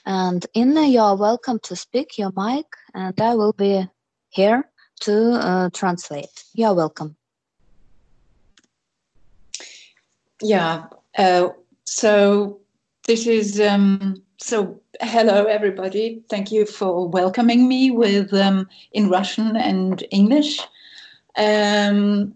And Inna, you are welcome to speak your mic, and I will be here to translate. You are welcome. Yeah. So this is hello everybody. Thank you for welcoming me with in Russian and English. I'm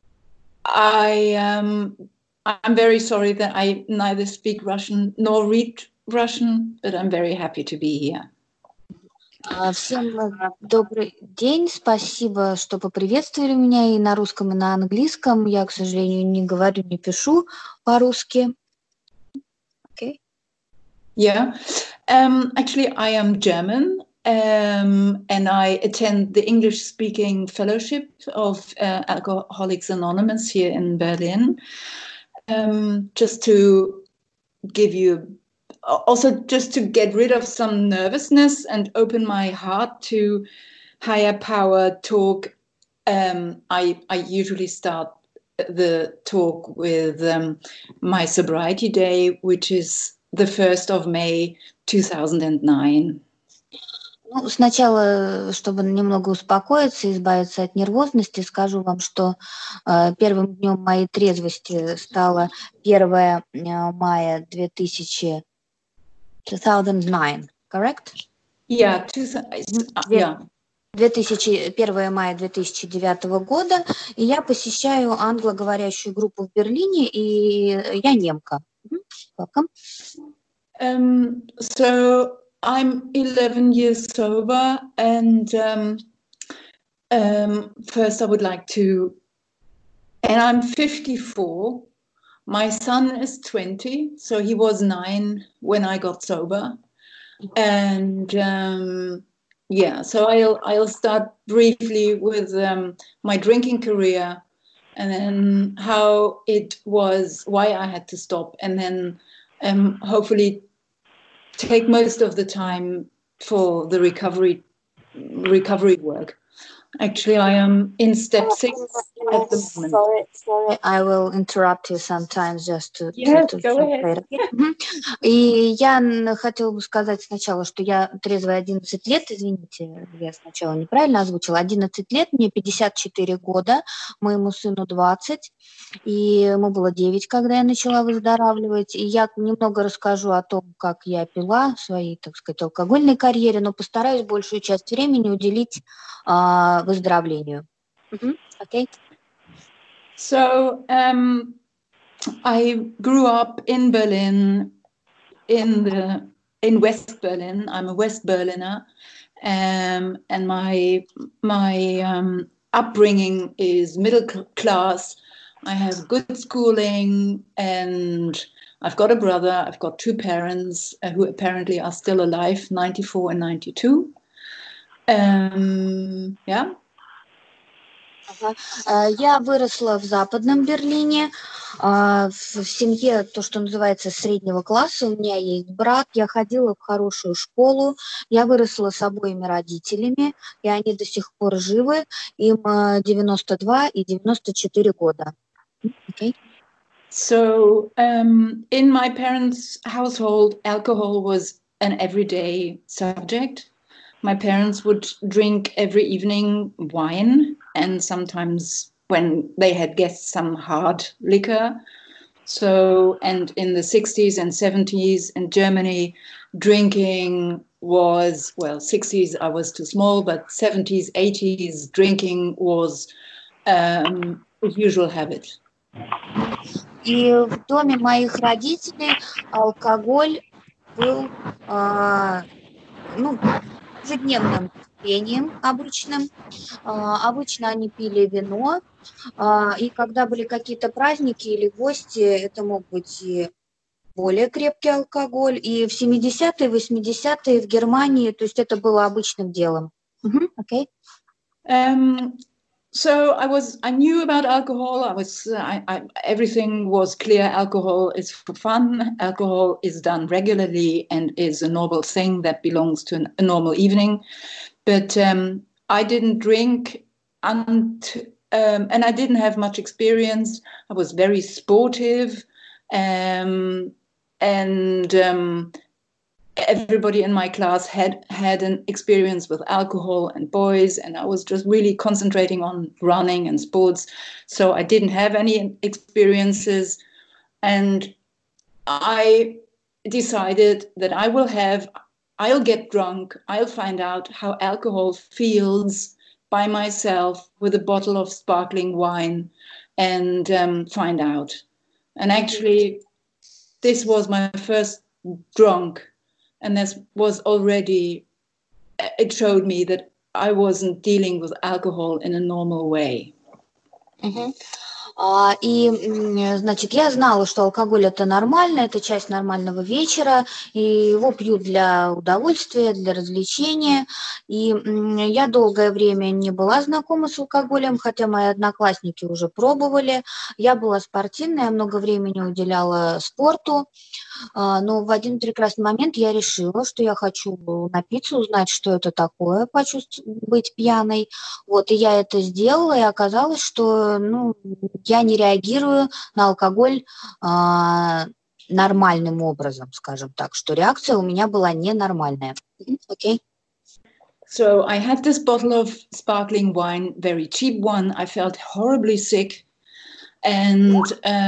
very sorry that I neither speak Russian nor read Russian, but I'm very happy to be here. Всем добрый день, спасибо, что поприветствовали меня и на русском, и на английском. Я, к сожалению, не говорю, не пишу по-русски. Okay. Yeah, actually I am German, and I attend the English-speaking fellowship of Alcoholics Anonymous here in Berlin. Just to give you, also just to get rid of some nervousness and open my heart to higher power talk. I usually start the talk with my sobriety day, which is the 1st of May 2009. Ну, сначала, чтобы немного успокоиться и избавиться от нервозности, скажу вам, что первым днем моей трезвости стало 1 мая 2009, correct? Yeah, 1 мая 2009 года, и я посещаю англоговорящую группу в Берлине, и я немка. Welcome. So I'm 11 years sober, and first I would like to, and I'm 54. My son is 20, so he was 9 when I got sober, and so I'll start briefly with my drinking career, and then how it was, why I had to stop, and then hopefully take most of the time for the recovery work. Actually, I am in step 6 at the moment. Sorry, I will interrupt you sometimes just to Go ahead. И я хотела бы сказать сначала, что я трезвая 11 лет, извините, я сначала неправильно озвучила, 11 лет, мне 54 года, моему сыну 20, и ему было 9, когда я начала выздоравливать, и я немного расскажу о том, как я пила в своей, так сказать, алкогольной карьере, но постараюсь большую часть времени уделить выздоровлению. Okay. So I grew up in Berlin, in West Berlin. I'm a West Berliner, and my upbringing is middle class. I have good schooling, and I've got a brother. I've got 2 parents who apparently are still alive, 94 and 92. Yeah. Я выросла в Западном Берлине, в семье, то, что называется, среднего класса. У меня есть брат, я ходила в хорошую школу, я выросла с обоими родителями, и они до сих пор живы, им 92 и 94 года. Okay. So in my parents' household, alcohol was an everyday subject. My parents would drink every evening wine, and sometimes when they had guests, some hard liquor. So, and in the 60s and 70s in Germany, drinking was, well, 60s I was too small, but 70s, 80s, drinking was a usual habit. И в доме моих родителей алкоголь был, ежедневным пением обычным. Обычно они пили вино, и когда были какие-то праздники или гости, это мог быть и более крепкий алкоголь. И в 70-е, 80-е в Германии, то есть это было обычным делом. Okay. So I knew about alcohol. Everything was clear. Alcohol is for fun. Alcohol is done regularly and is a normal thing that belongs to a normal evening. But I didn't drink, and I didn't have much experience. I was very sportive, and everybody in my class had an experience with alcohol and boys, and I was just really concentrating on running and sports, so I didn't have any experiences. And I decided that I'll get drunk, I'll find out how alcohol feels by myself with a bottle of sparkling wine, and find out. And actually, this was my first drunk, and this was already, it showed me that I wasn't dealing with alcohol in a normal way. Значит, я знала, что алкоголь это нормально, это часть нормального вечера, и его пьют для удовольствия, для развлечения. И я долгое время не была знакома с алкоголем, хотя мои одноклассники уже пробовали. Я была спортивная, я много времени уделяла спорту. Но в один прекрасный момент я решила, что я хочу напиться, узнать, что это такое, почувствовать, быть пьяной. Вот, и я это сделала, и оказалось, что я не реагирую на алкоголь нормальным образом, скажем так, что реакция у меня была ненормальная. Okay. So I had this bottle of sparkling wine, very cheap one. I felt horribly sick, and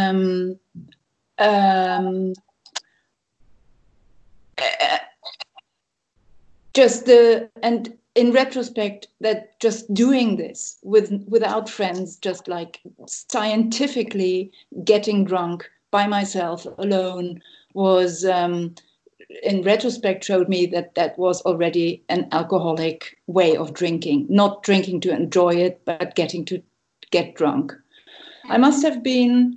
and in retrospect, that just doing this without friends, just like scientifically getting drunk by myself alone, was in retrospect showed me that was already an alcoholic way of drinking, not drinking to enjoy it, but getting to get drunk. I must have been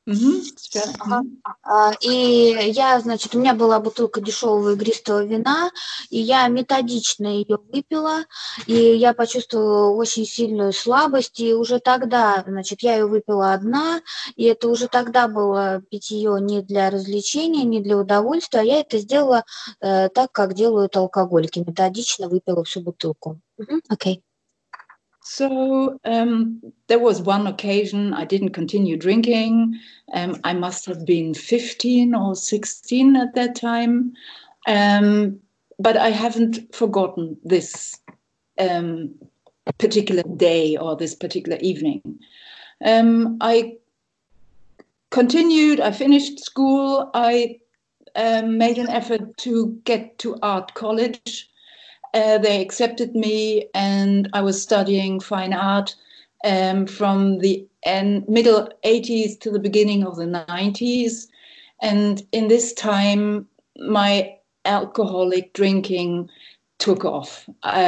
И я, значит, у меня была бутылка дешевого игристого вина, и я методично ее выпила, и я почувствовала очень сильную слабость, и уже тогда, значит, я ее выпила одна, и это уже тогда было питье не для развлечения, не для удовольствия, а я это сделала так, как делают алкоголики, методично выпила всю бутылку. Okay. So there was one occasion I didn't continue drinking. I must have been 15 or 16 at that time. But I haven't forgotten this particular day or this particular evening. I continued, I finished school. I made an effort to get to art college. They accepted me, and I was studying fine art from the middle 80s to the beginning of the 90s. And in this time, my alcoholic drinking took off.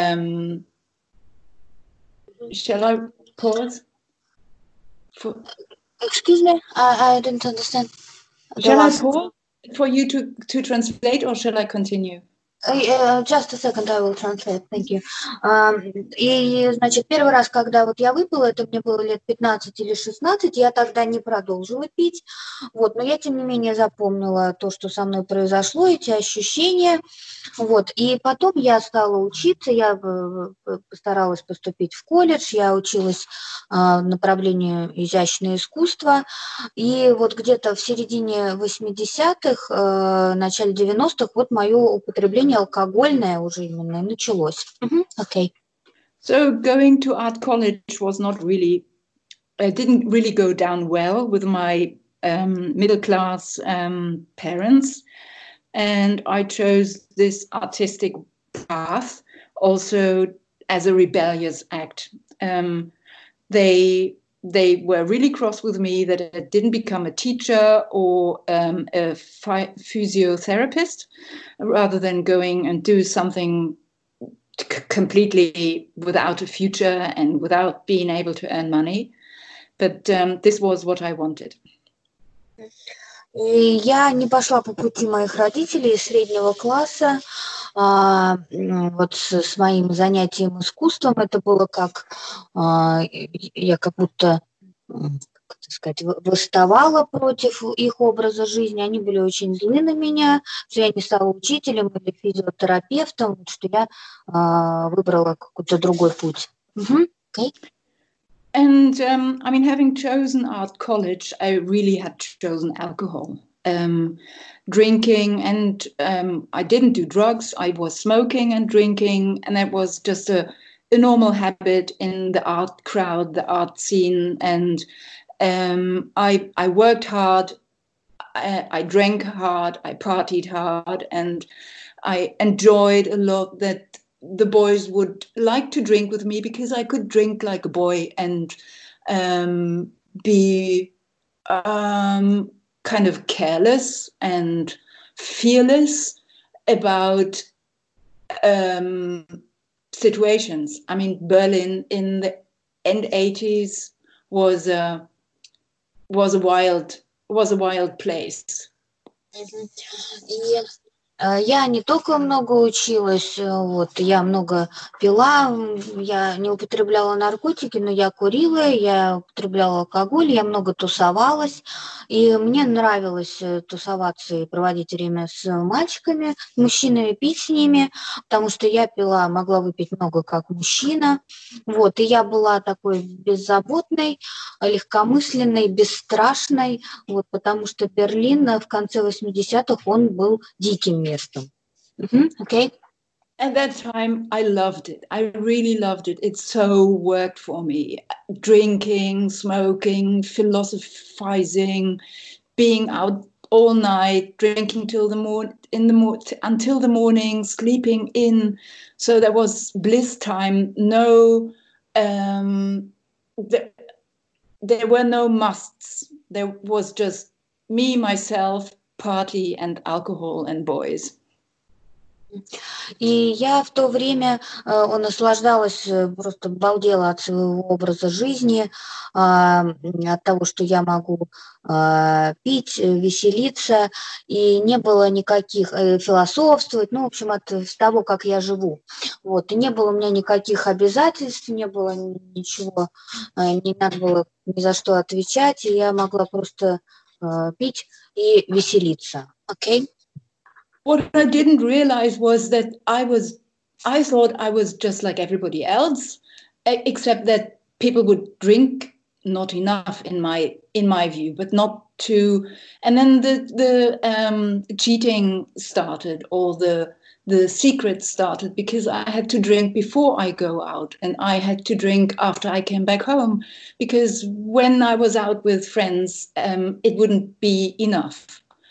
Shall I pause? Excuse me, I didn't understand. Shall I pause for you to translate, or shall I continue? Just a second, I will translate, thank you. И, значит, первый раз, когда вот я выпила, это мне было лет 15 или 16, я тогда не продолжила пить, вот, но я, тем не менее, запомнила то, что со мной произошло, эти ощущения, вот, и потом я стала учиться, я постаралась поступить в колледж, я училась направлению изящное искусство, и вот где-то в середине 80-х, начале 90-х, вот мое употребление алкогольное уже именно началось. Okay. So going to art college was not really, didn't really go down well with my middle class parents, and I chose this artistic path also as a rebellious act. They were really cross with me that I didn't become a teacher or a physiotherapist, rather than going and do something completely without a future and without being able to earn money. But this was what I wanted. И я не пошла по пути моих родителей из среднего класса, вот с моим занятием искусством. Это было как, я как будто, как сказать, восставала против их образа жизни. Они были очень злы на меня, что я не стала учителем или физиотерапевтом, что я выбрала какой-то другой путь. Okay. And I mean, having chosen art college, I really had chosen alcohol. drinking, and I didn't do drugs. I was smoking and drinking, and that was just a normal habit in the art crowd, the art scene. And I worked hard, I drank hard, I partied hard, and I enjoyed a lot that the boys would like to drink with me, because I could drink like a boy and be kind of careless and fearless about situations. I mean, Berlin in the end 80s was a wild place. И я не только много училась, вот, я много пила, я не употребляла наркотики, но я курила, я употребляла алкоголь, я много тусовалась, и мне нравилось тусоваться и проводить время с мальчиками, мужчинами, пить с ними, потому что я пила, могла выпить много как мужчина, вот, и я была такой беззаботной, легкомысленной, бесстрашной, вот, потому что Берлин в конце 80-х, он был диким местом. Okay. At that time, I loved it. I really loved it. It so worked for me. Drinking, smoking, philosophizing, being out all night, drinking till until the morning, sleeping in. So there was bliss time. No, there were no musts. There was just me, myself, party, and alcohol and boys. И я в то время наслаждалась, просто балдела от своего образа жизни, от того, что я могу пить, веселиться, и не было никаких философствовать, ну, в общем, от того, как я живу. Вот, и не было у меня никаких обязательств, не было ничего, не надо было ни за что отвечать, и я могла просто пить и веселиться. Okay? What I didn't realize was that I thought I was just like everybody else, except that people would drink not enough in my view, but not to. And then the cheating started, or the secret started, because I had to drink before I go out, and I had to drink after I came back home, because when I was out with friends, it wouldn't be enough.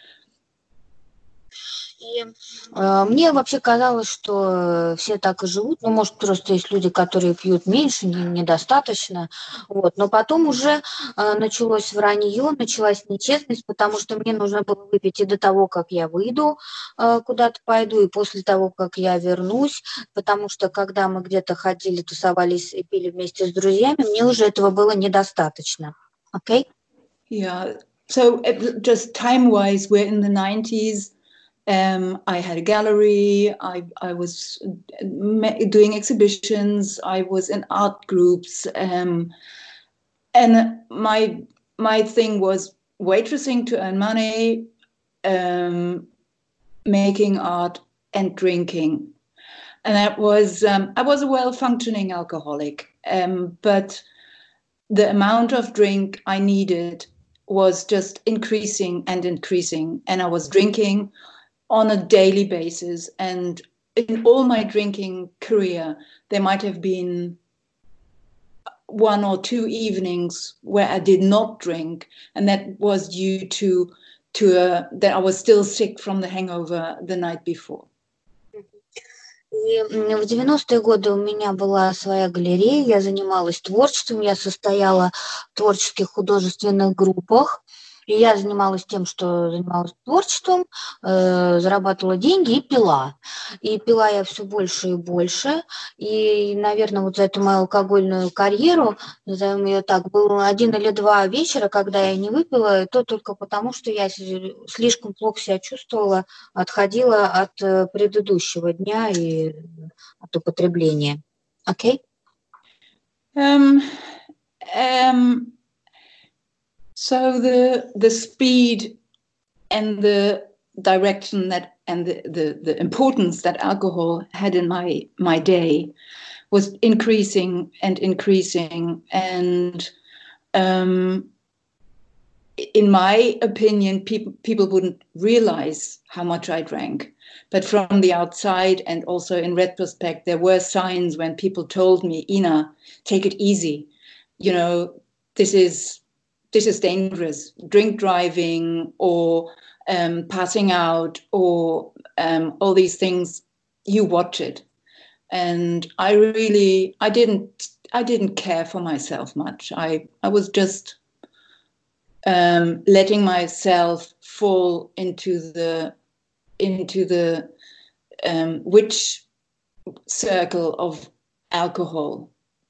И мне вообще казалось, что все так и живут. Ну, может, просто есть люди, которые пьют меньше, недостаточно. Вот. Но потом уже началось вранье, началась нечестность, потому что мне нужно было выпить и до того, как я выйду, куда-то пойду, и после того, как я вернусь. Потому что когда мы где-то ходили, тусовались и пили вместе с друзьями, мне уже этого было недостаточно. Okay? Yeah. So just time-wise, we're in the 90s. I had a gallery. I was doing exhibitions. I was in art groups, and my thing was waitressing to earn money, making art, and drinking. And that was I was a well-functioning alcoholic, but the amount of drink I needed was just increasing and increasing, and I was drinking on a daily basis. And in all my drinking career, there might have been 1 or 2 evenings where I did not drink, and that was due to that I was still sick from the hangover the night before. И в 90-е годы у меня была своя галерея, я занималась творчеством, я состояла в творческих художественных группах, и я занималась тем, что занималась творчеством, зарабатывала деньги и пила. И пила я все больше и больше. И, наверное, вот за эту мою алкогольную карьеру, назовем ее так, было 1 или 2 вечера, когда я не выпила, и то только потому, что я слишком плохо себя чувствовала, отходила от предыдущего дня и от употребления. Окей? So the speed and the direction that and the importance that alcohol had in my day was increasing and increasing, and in my opinion, people wouldn't realize how much I drank. But from the outside and also in retrospect, there were signs when people told me, Ina, take it easy. You know, this is dangerous. Drink driving or passing out or all these things, you watch it. And I didn't care for myself much. I was just letting myself fall into the witch circle of alcohol.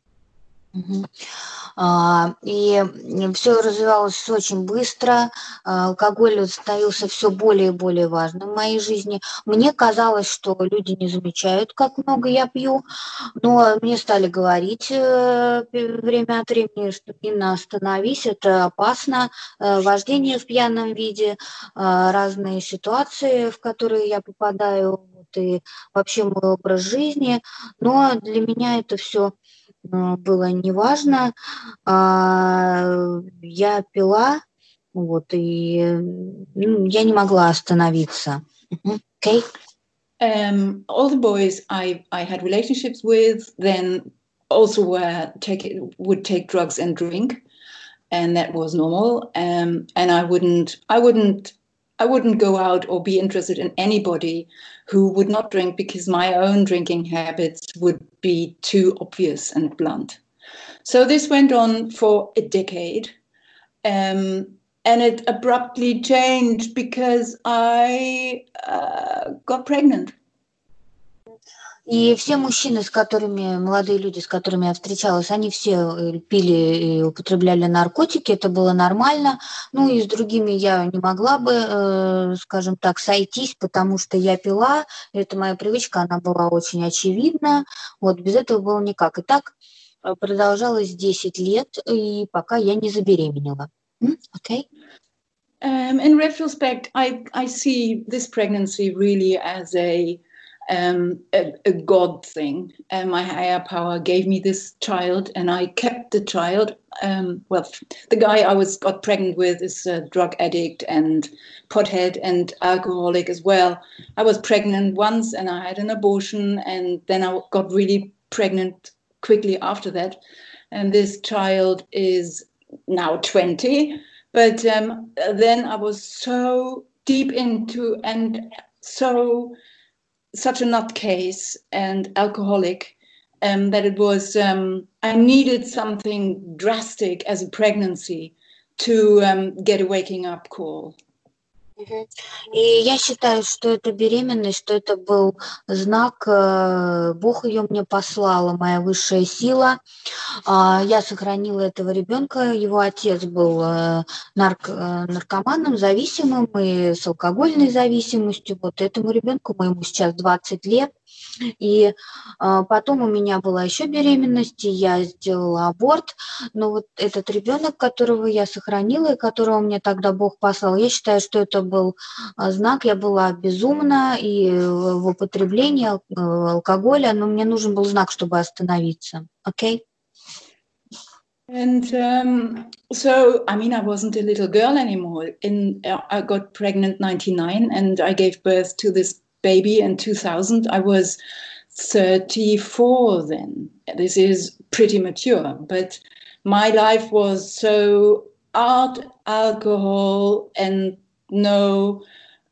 И все развивалось очень быстро, алкоголь становился все более и более важным в моей жизни. Мне казалось, что люди не замечают, как много я пью, но мне стали говорить время от времени, что Инна, остановись, это опасно, вождение в пьяном виде, разные ситуации, в которые я попадаю, и вообще мой образ жизни, но для меня это все было неважно. Я пила, вот, и я не могла остановиться. Okay. All the boys I had relationships with then also would take drugs and drink, and that was normal. And I wouldn't go out or be interested in anybody who would not drink, because my own drinking habits would be too obvious and blunt. So this went on for a decade, and it abruptly changed because I got pregnant. И все мужчины, молодые люди, с которыми я встречалась, они все пили и употребляли наркотики, это было нормально. Ну и с другими я не могла бы, скажем так, сойтись, потому что я пила, это моя привычка, она была очень очевидна, вот без этого было никак. И так продолжалось 10 лет, и пока я не забеременела. Okay. In retrospect, I see this pregnancy really as a God thing. My higher power gave me this child, and I kept the child. The guy I got pregnant with is a drug addict and pothead and alcoholic as well. I was pregnant once, and I had an abortion, and then I got really pregnant quickly after that. And this child is now 20. But then I was so deep into and such a nutcase and alcoholic that it was, I needed something drastic as a pregnancy to get a waking up call. И я считаю, что эта беременность, что это был знак, Бог ее мне послал, моя высшая сила. Я сохранила этого ребенка, его отец был наркоманом, зависимым и с алкогольной зависимостью. Вот этому ребенку, моему сейчас 20 лет. И потом у меня была еще беременность, и я сделала аборт. Но вот этот ребенок, которого я сохранила, и которого мне тогда Бог послал, я считаю, что это был знак. Я была безумна и в употреблении алкоголя, но мне нужен был знак, чтобы остановиться. Okay? And so, I mean, I wasn't a little girl anymore. I got pregnant in 1999, and I gave birth to this baby in 2000. I was 34 then. This is pretty mature, but my life was so art, alcohol, and no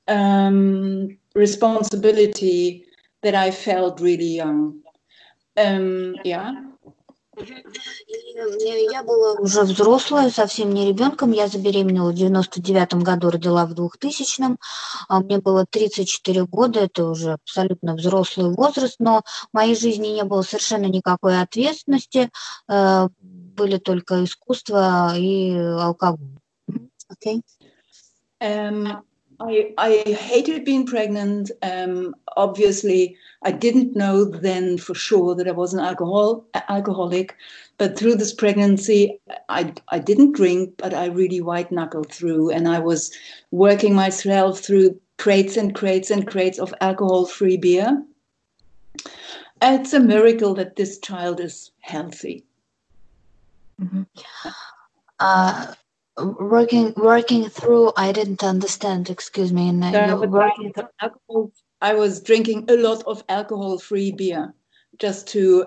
responsibility that I felt really young. Yeah. Я была уже взрослая, совсем не ребенком. Я забеременела в 99-м году, родила в 2000-м. Мне было 34 года, это уже абсолютно взрослый возраст, но в моей жизни не было совершенно никакой ответственности. Были только искусство и алкоголь. Okay. I hated being pregnant. Obviously, I didn't know then for sure that I was an alcoholic. But through this pregnancy, I didn't drink, but I really white-knuckled through. And I was working myself through crates and crates and crates of alcohol-free beer. It's a miracle that this child is healthy. Mm-hmm. Working through, I didn't understand, excuse me. Alcohol, I was drinking a lot of alcohol-free beer just to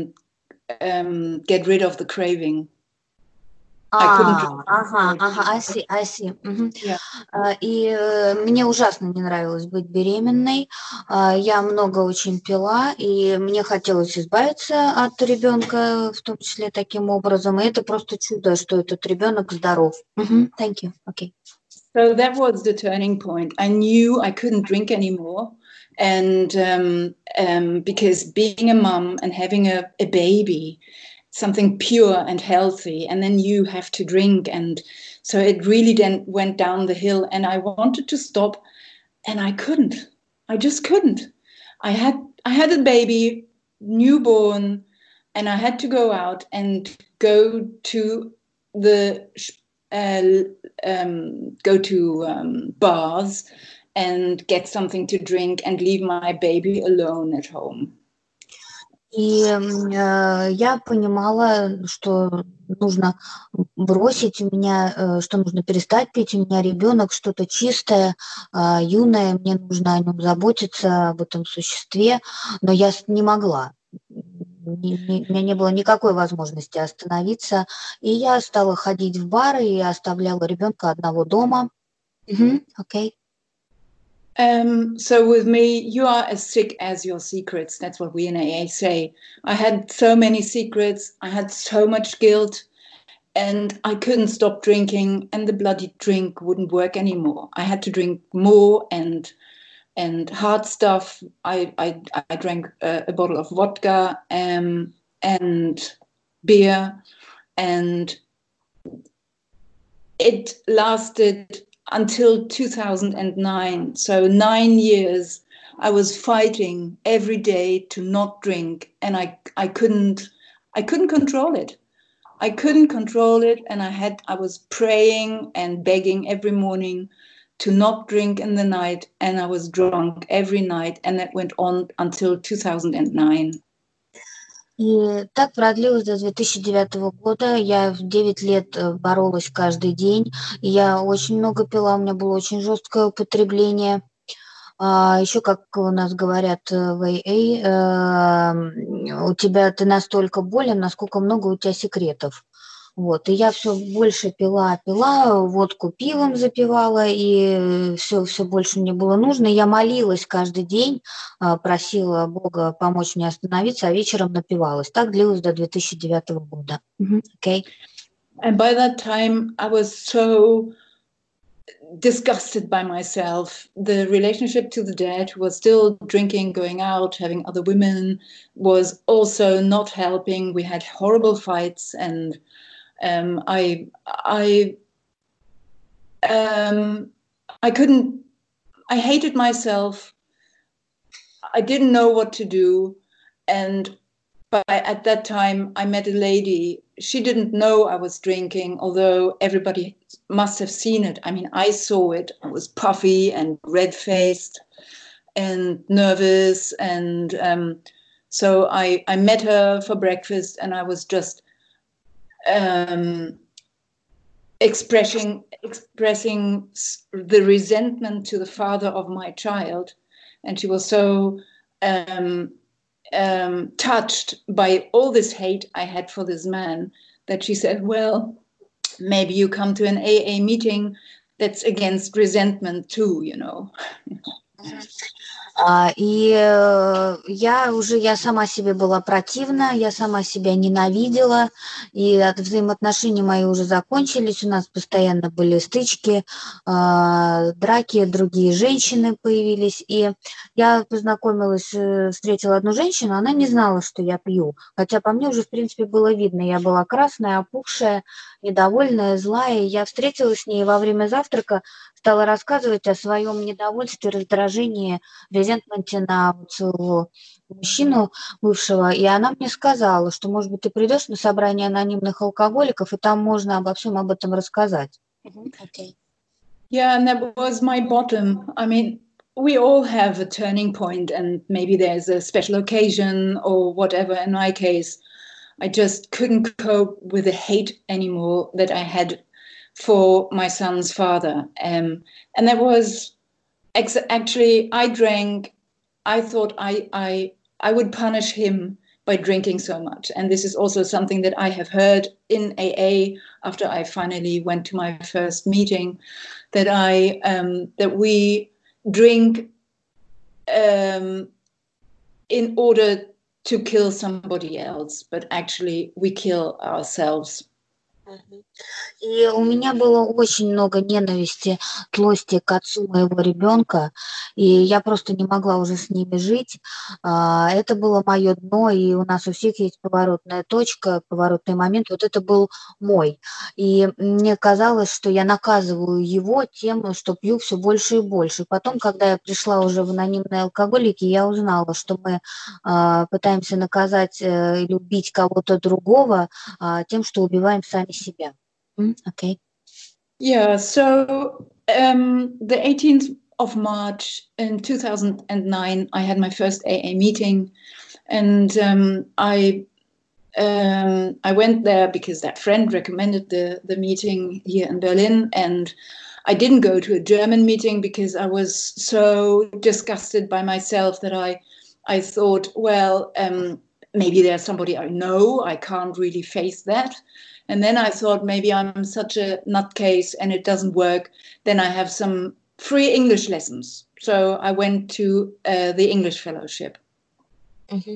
get rid of the craving. I see. Yeah. И мне ужасно не нравилось быть беременной. Я много очень пила, и мне хотелось избавиться от ребенка, в том числе таким образом. И это просто чудо, что этот ребенок здоров. Thank you. Okay. So that was the turning point. I knew I couldn't drink anymore. And because being a mom and having a baby, something pure and healthy, and then you have to drink. And so it really then went down the hill, and I wanted to stop, and I couldn't. I just couldn't. I had a baby, newborn, and I had to go out and go to the bars and get something to drink and leave my baby alone at home. И я понимала, что нужно бросить, что нужно перестать пить, у меня ребенок, что-то чистое, юное, мне нужно о нем заботиться, об этом существе, но я не могла. У меня не было никакой возможности остановиться, и я стала ходить в бары и оставляла ребенка одного дома. Okay. So with me, you are as sick as your secrets. That's what we in AA say. I had so many secrets. I had so much guilt, and I couldn't stop drinking, and the bloody drink wouldn't work anymore. I had to drink more and hard stuff. I drank a bottle of vodka and beer, and it lasted until 2009. So 9 years I was fighting every day to not drink, and I couldn't control it. I couldn't control it, and I was praying and begging every morning to not drink in the night, and I was drunk every night, and that went on until 2009. И так продлилось до 2009 года. Я в 9 лет боролась каждый день. Я очень много пила, у меня было очень жесткое употребление. Еще, как у нас говорят в AA, ты настолько болен, насколько много у тебя секретов. Вот, и я все больше пила, водку пивом запивала, и все больше мне было нужно. Я молилась каждый день, просила Бога помочь мне остановиться, а вечером напивалась. Так длилось до 2009 года. Okay. And by that time, I was so disgusted by myself. The relationship to the dad, who was still drinking, going out, having other women, was also not helping. We had horrible fights, and I hated myself. I didn't know what to do. But at that time, I met a lady. She didn't know I was drinking, although everybody must have seen it. I mean, I saw it. I was puffy and red-faced and nervous. And so I met her for breakfast, and I was just expressing the resentment to the father of my child. And she was so touched by all this hate I had for this man that she said, well, maybe you come to an AA meeting that's against resentment too, you know. И я сама себе была противна, я сама себя ненавидела, и взаимоотношения мои уже закончились, у нас постоянно были стычки, драки, другие женщины появились, и я встретила одну женщину, она не знала, что я пью, хотя по мне уже, в принципе, было видно, я была красная, опухшая, недовольная, злая, и я встретилась с ней во время завтрака, стала рассказывать о своем недовольстве, раздражении, резентменте на своего мужчину бывшего, и она мне сказала, что, может быть, ты придешь на собрание анонимных алкоголиков, и там можно обо всем об этом рассказать. Okay. Yeah, and that was my bottom. I mean, we all have a turning point, and maybe there's a special occasion or whatever. In my case, I just couldn't cope with the hate anymore that I had for my son's father. And that was actually, I thought I would punish him by drinking so much. And this is also something that I have heard in AA after I finally went to my first meeting, that that we drink in order to kill somebody else, but actually we kill ourselves. И у меня было очень много ненависти, злости к отцу моего ребенка, и я просто не могла уже с ними жить. Это было мое дно, и у нас у всех есть поворотная точка, поворотный момент. Вот это был мой. И мне казалось, что я наказываю его тем, что пью все больше и больше. Потом, когда я пришла уже в анонимные алкоголики, я узнала, что мы пытаемся наказать или убить кого-то другого тем, что убиваем сами себя. Okay. Yeah, so the 18th of March in 2009, I had my first AA meeting, and I went there because that friend recommended the meeting here in Berlin, and I didn't go to a German meeting because I was so disgusted by myself that I thought, well, maybe there's somebody I know, I can't really face that. And then I thought, maybe I'm such a nutcase and it doesn't work. Then I have some free English lessons. So I went to the English fellowship. Mm-hmm.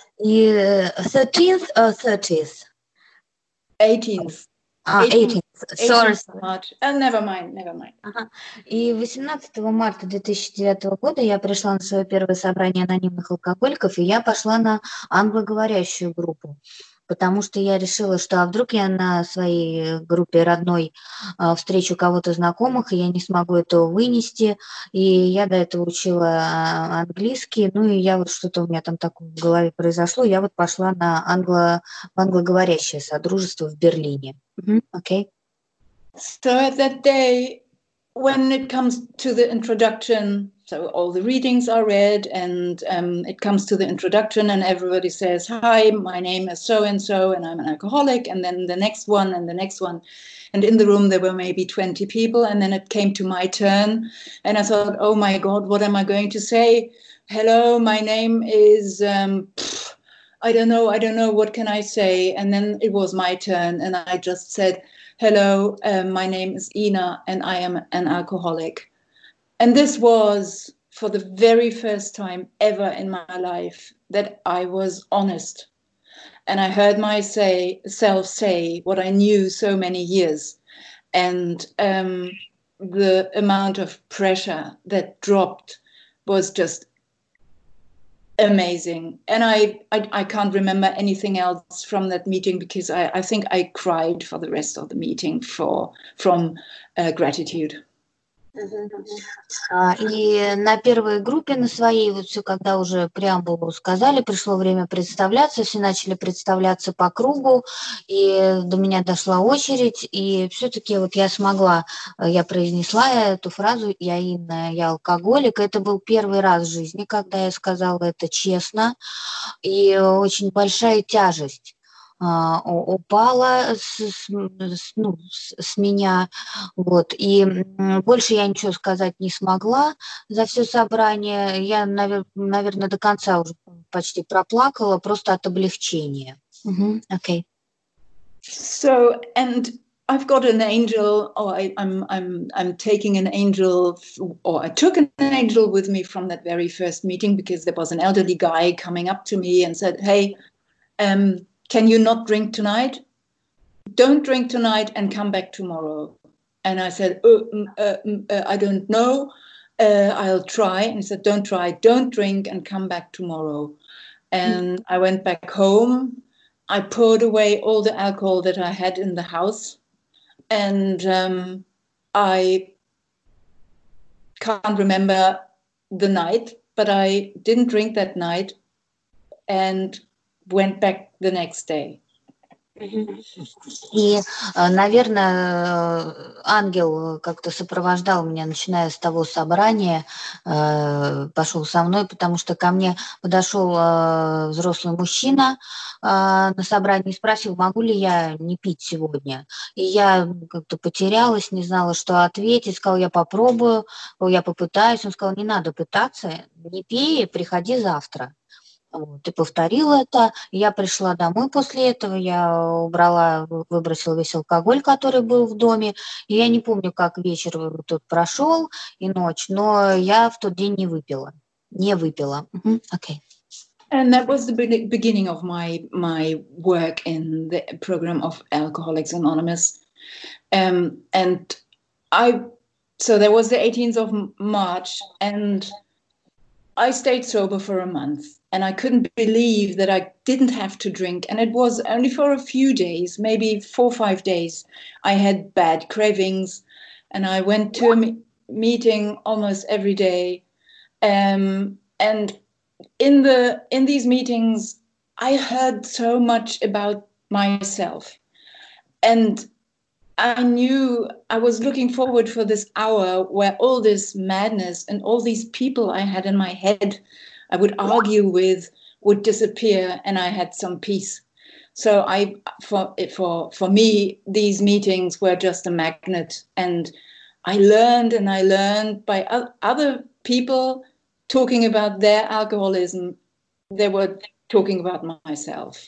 13th or 30th? 18th. 18th. Sorry. March. Never mind. Ага. И 18 марта 2009 года я пришла на свое первое собрание анонимных алкоголиков, и я пошла на англоговорящую группу, потому что я решила, что вдруг я на своей группе родной встречу кого-то знакомых, и я не смогу этого вынести, и я до этого учила английский, ну и я вот что-то у меня там такое в голове произошло, я вот пошла на англоговорящее содружество в Берлине. Okay. So at that day, when it comes to the introduction, so all the readings are read, and it comes to the introduction, and everybody says, "Hi, my name is so-and-so, and I'm an alcoholic," and then the next one, and the next one. And in the room, there were maybe 20 people, and then it came to my turn, and I thought, oh my God, what am I going to say? Hello, my name is... I don't know, what can I say? And then it was my turn, and I just said, hello, my name is Ina, and I am an alcoholic. And this was for the very first time ever in my life that I was honest. And I heard myself say what I knew so many years. And the amount of pressure that dropped was just amazing. And I can't remember anything else from that meeting because I think I cried for the rest of the meeting from gratitude. И на первой группе на своей, вот все, когда уже преамбулу сказали, пришло время представляться, все начали представляться по кругу, и до меня дошла очередь, и все-таки вот я произнесла эту фразу «Я Инна, я алкоголик». Это был первый раз в жизни, когда я сказала это честно, и очень большая тяжесть упала с меня, вот, и больше я ничего сказать не смогла за все собрание, я, наверное, до конца уже почти проплакала, просто от облегчения. Okay. So, and I've got an angel, or I'm taking an angel, or I took an angel with me from that very first meeting because there was an elderly guy coming up to me and said, hey, can you not drink tonight? Don't drink tonight and come back tomorrow. And I said, I don't know. I'll try. And he said, don't try. Don't drink and come back tomorrow. And I went back home. I poured away all the alcohol that I had in the house. And I can't remember the night, but I didn't drink that night and went back the next day. И, наверное, ангел как-то сопровождал меня, начиная с того собрания, пошел со мной, потому что ко мне подошел взрослый мужчина на собрании и спросил, могу ли я не пить сегодня. И я как-то потерялась, не знала, что ответить. Сказала, я попробую, я попытаюсь. Он сказал, не надо пытаться, не пей, приходи завтра. Вот, и повторила это. Я пришла домой после этого, я убрала, выбросила весь алкоголь, который был в доме. И я не помню, как вечер тут прошел и ночь, но я в тот день не выпила. Не выпила. Okay. And that was the beginning of my work in the program of Alcoholics Anonymous. And so there was the 18th of March, and I stayed sober for a month, and I couldn't believe that I didn't have to drink. And it was only for a few days, maybe 4 or 5 days. I had bad cravings, and I went to a meeting almost every day. And in these meetings, I heard so much about myself. And I knew I was looking forward for this hour where all this madness and all these people I had in my head I would argue with would disappear, and I had some peace. So for me, these meetings were just a magnet, and I learned by other people talking about their alcoholism. They were talking about myself.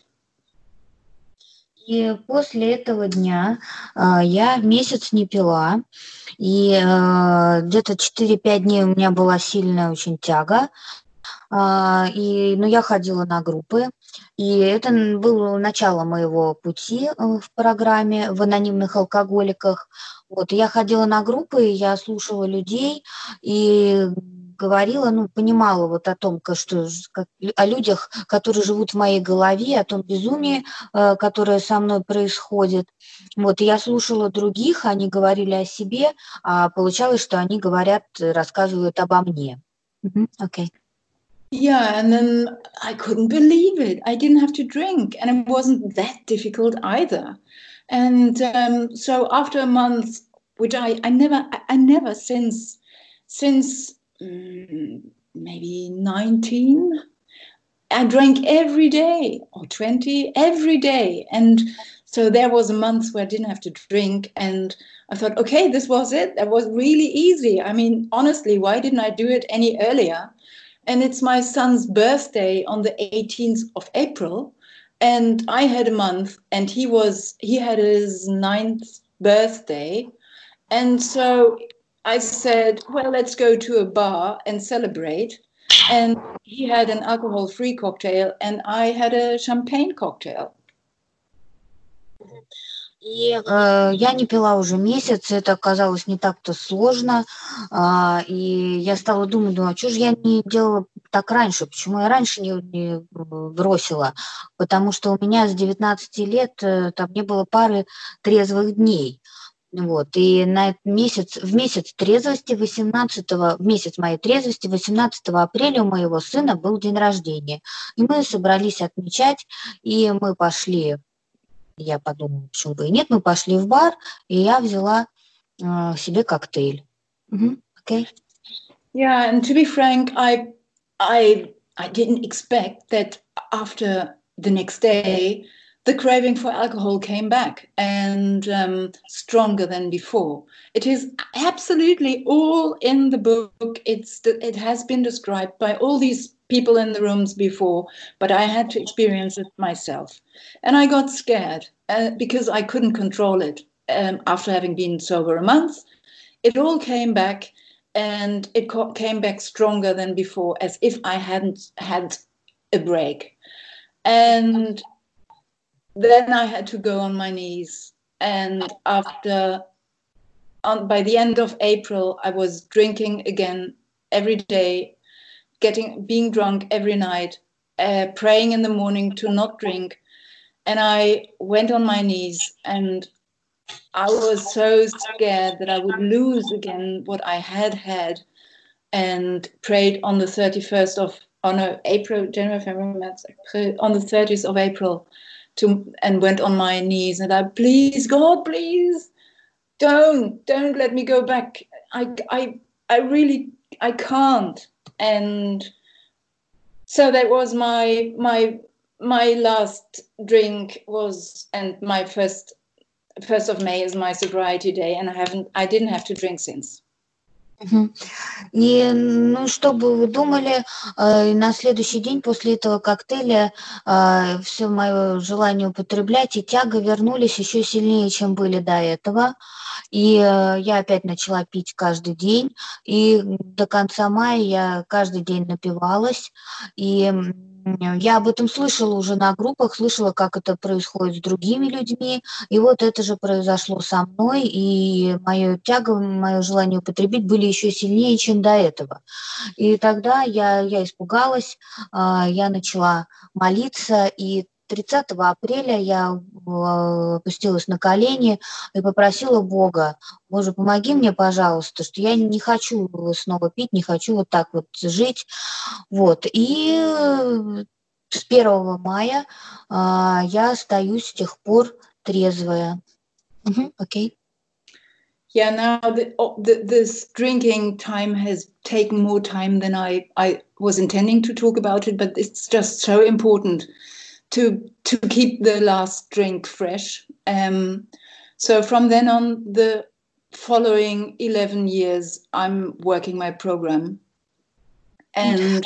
И после этого дня я месяц не пила, и где-то 4-5 дней у меня была сильная очень тяга, но я ходила на группы, и это было начало моего пути в программе в анонимных алкоголиках. Вот, я ходила на группы, я слушала людей и говорила, понимала вот о том, о людях, которые живут в моей голове, о том безумии, которое со мной происходит. Вот, и я слушала других, они говорили о себе, а получалось, что они рассказывают обо мне. Okay. Yeah, and then I couldn't believe it. I didn't have to drink, and it wasn't that difficult either. And so after a month, which I never since maybe 19, I drank every day, or 20, every day. And so there was a month where I didn't have to drink, and I thought, okay, this was it. That was really easy. I mean, honestly, why didn't I do it any earlier? And it's my son's birthday on the 18th of April. And I had a month, and he had his 9th birthday. And so I said, well, let's go to a bar and celebrate. And he had an alcohol-free cocktail, and I had a champagne cocktail. И я не пила уже месяц, это оказалось не так-то сложно, и я стала думать, а что же я не делала так раньше, почему я раньше не бросила, потому что у меня с 19 лет там не было пары трезвых дней. Вот, и в месяц трезвости, в месяц моей трезвости, 18 апреля у моего сына был день рождения. И мы собрались отмечать, и мы пошли, я подумала, почему бы и нет, мы пошли в бар, и я взяла себе коктейль. Okay. Yeah, and to be frank, I didn't expect that after the next day, the craving for alcohol came back and stronger than before. It is absolutely all in the book. It has been described by all these people in the rooms before, but I had to experience it myself. And I got scared because I couldn't control it. After having been sober a month, it all came back, and it came back stronger than before, as if I hadn't had a break. And then I had to go on my knees. And by the end of April, I was drinking again every day, being drunk every night, praying in the morning to not drink. And I went on my knees, and I was so scared that I would lose again what I had, and prayed on the 30th of April, and went on my knees and I, please, God, please, don't let me go back. I really, I can't. And so that was my last drink was, and my first of May is my sobriety day, and I didn't have to drink since. И, ну, что бы вы думали, на следующий день после этого коктейля все мое желание употреблять и тяга вернулись еще сильнее, чем были до этого. И я опять начала пить каждый день, и до конца мая я каждый день напивалась, и я об этом слышала уже на группах, слышала, как это происходит с другими людьми, и вот это же произошло со мной, и моя тяга, мое желание употребить были еще сильнее, чем до этого. И тогда я испугалась, я начала молиться, и 30 апреля я опустилась на колени и попросила Бога: Боже, помоги мне, пожалуйста, что я не хочу снова пить, не хочу вот так вот жить. Вот. И с 1 мая я остаюсь с тех пор трезвая. Окей. Yeah, now this drinking time has taken more time than I was intending to talk about it, but it's just so important to keep the last drink fresh. So from then on, the following 11 years, I'm working my program. And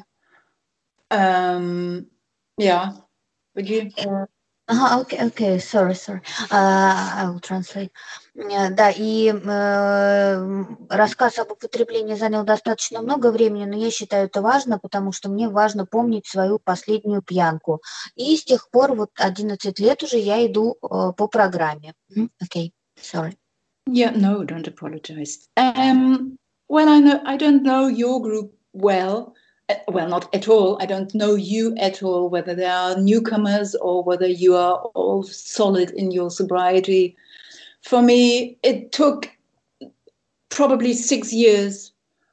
yeah, would you? Okay, sorry. I will translate. Да, и рассказ об употреблении занял достаточно много времени, но я считаю это важно, потому что мне важно помнить свою последнюю пьянку. И с тех пор, вот 11 лет уже я иду по программе. Okay, sorry. Yeah, no, don't apologize. Well, I don't know your group well, not at all. I don't know you at all, whether there are newcomers or whether you are all solid in your sobriety. For me, it took probably 6 years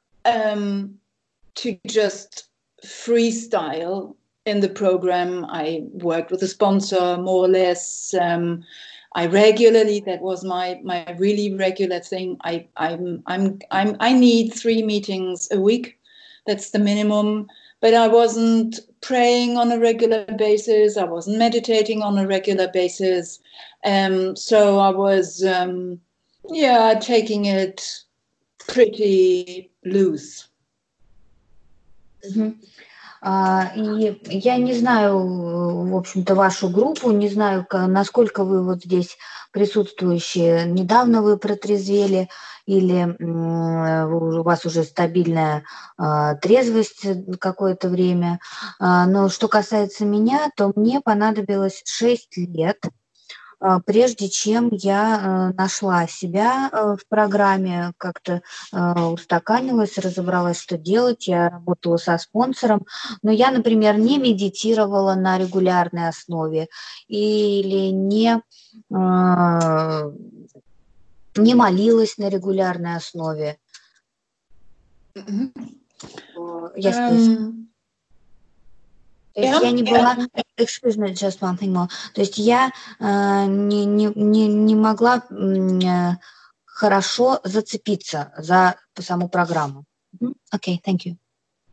to just freestyle in the program. I worked with a sponsor, more or less. I regularly, that was my really regular thing. I need 3 meetings a week. That's the minimum. But I wasn't praying on a regular basis. I wasn't meditating on a regular basis. So I was, taking it pretty loose. И я не знаю, в общем-то, вашу группу, не знаю, насколько вы вот здесь присутствующие, недавно вы протрезвели или у вас уже стабильная трезвость какое-то время. Но что касается меня, то мне понадобилось 6 лет, прежде чем я нашла себя в программе, как-то устаканилась, разобралась, что делать. Я работала со спонсором, но я, например, не медитировала на регулярной основе или не молилась на регулярной основе. То есть я не была, excuse me, just one thing more. То есть я не могла хорошо зацепиться за саму программу. Okay, thank you.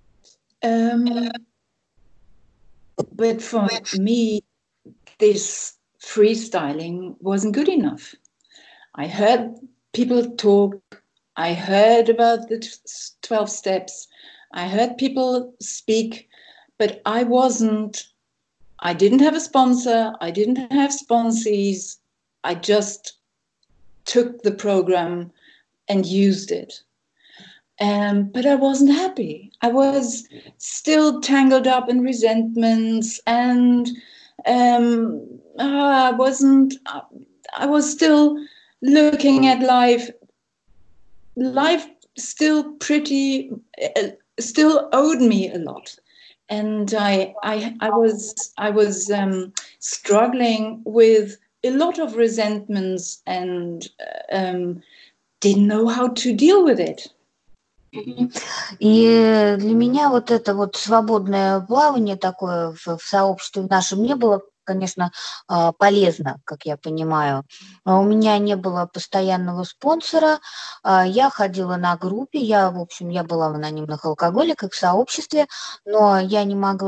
But for me, this freestyling wasn't good enough. I heard people talk. I heard about the 12 steps. I heard people speak. But I didn't have a sponsor. I didn't have sponsees. I just took the program and used it. But I wasn't happy. I was still tangled up in resentments, and I was still looking at life. Life still owed me a lot. And I was struggling with a lot of resentments and didn't know how to deal with it. И для меня вот это вот свободное плавание такое в сообществе нашем не было конечно, полезно, как я понимаю. У меня не было постоянного спонсора, я ходила на группе, в общем, я была в анонимных алкоголиках в сообществе, но я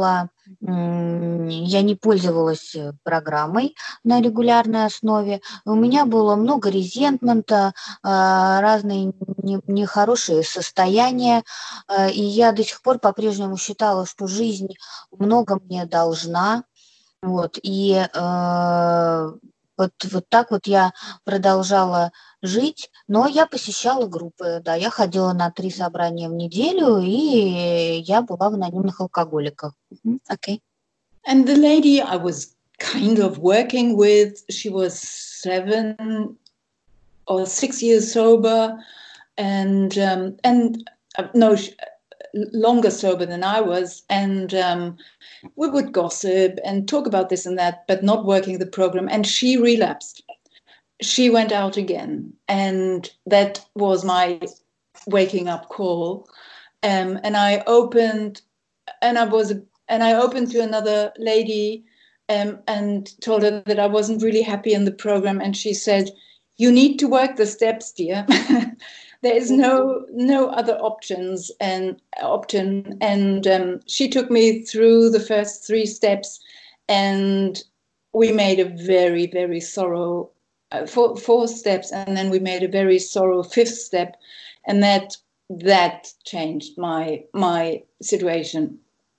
не пользовалась программой на регулярной основе. У меня было много резентмента, разные нехорошие состояния, и я до сих пор по-прежнему считала, что жизнь много мне должна. Вот, и вот так вот я продолжала жить, но я посещала группы, да, я ходила на 3 собрания в неделю, и я была в анонимных алкоголиках. Okay. And the lady I was kind of working with, she was 7 or 6 years sober, and no, longer sober than I was, and we would gossip and talk about this and that, but not working the program. And she relapsed. She went out again, and that was my waking up call. And I opened to another lady, and told her that I wasn't really happy in the program. And she said, "You need to work the steps, dear." There is no other option. And she took me through the first 3 steps, and we made a very, very thorough 4 steps, and then we made a very thorough 5th step, and that changed my situation.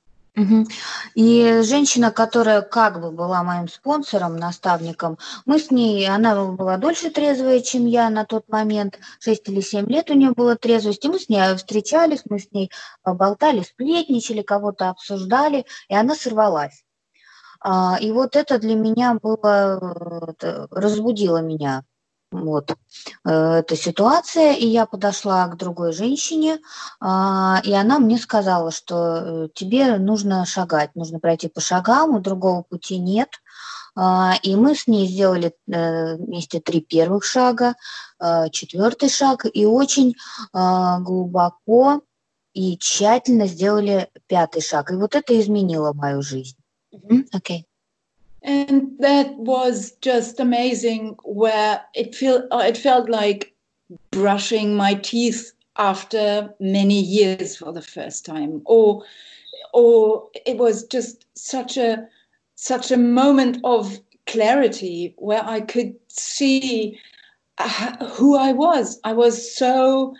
И женщина, которая как бы была моим спонсором, наставником, она была дольше трезвая, чем я на тот момент, 6 или 7 лет у нее было трезвости, мы с ней встречались, мы с ней болтали, сплетничали, кого-то обсуждали, и она сорвалась. И вот это для меня разбудило меня. Вот эта ситуация, и я подошла к другой женщине, и она мне сказала, что тебе нужно шагать, нужно пройти по шагам, другого пути нет. И мы с ней сделали вместе 3 первых шага, 4-й шаг, и очень глубоко и тщательно сделали 5-й шаг. И вот это изменило мою жизнь. Okay. And that was just amazing, where it felt like brushing my teeth after many years for the first time, or it was just such a moment of clarity where I could see who I was. I was so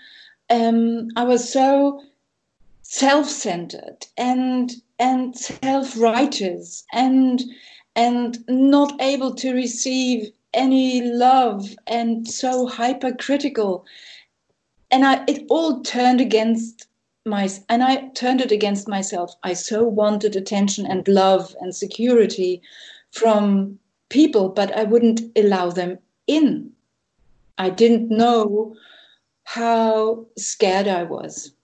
self-centered and self-righteous and not able to receive any love, and so hypercritical. And it all turned against I turned it against myself. I so wanted attention and love and security from people, but I wouldn't allow them in. I didn't know how scared I was.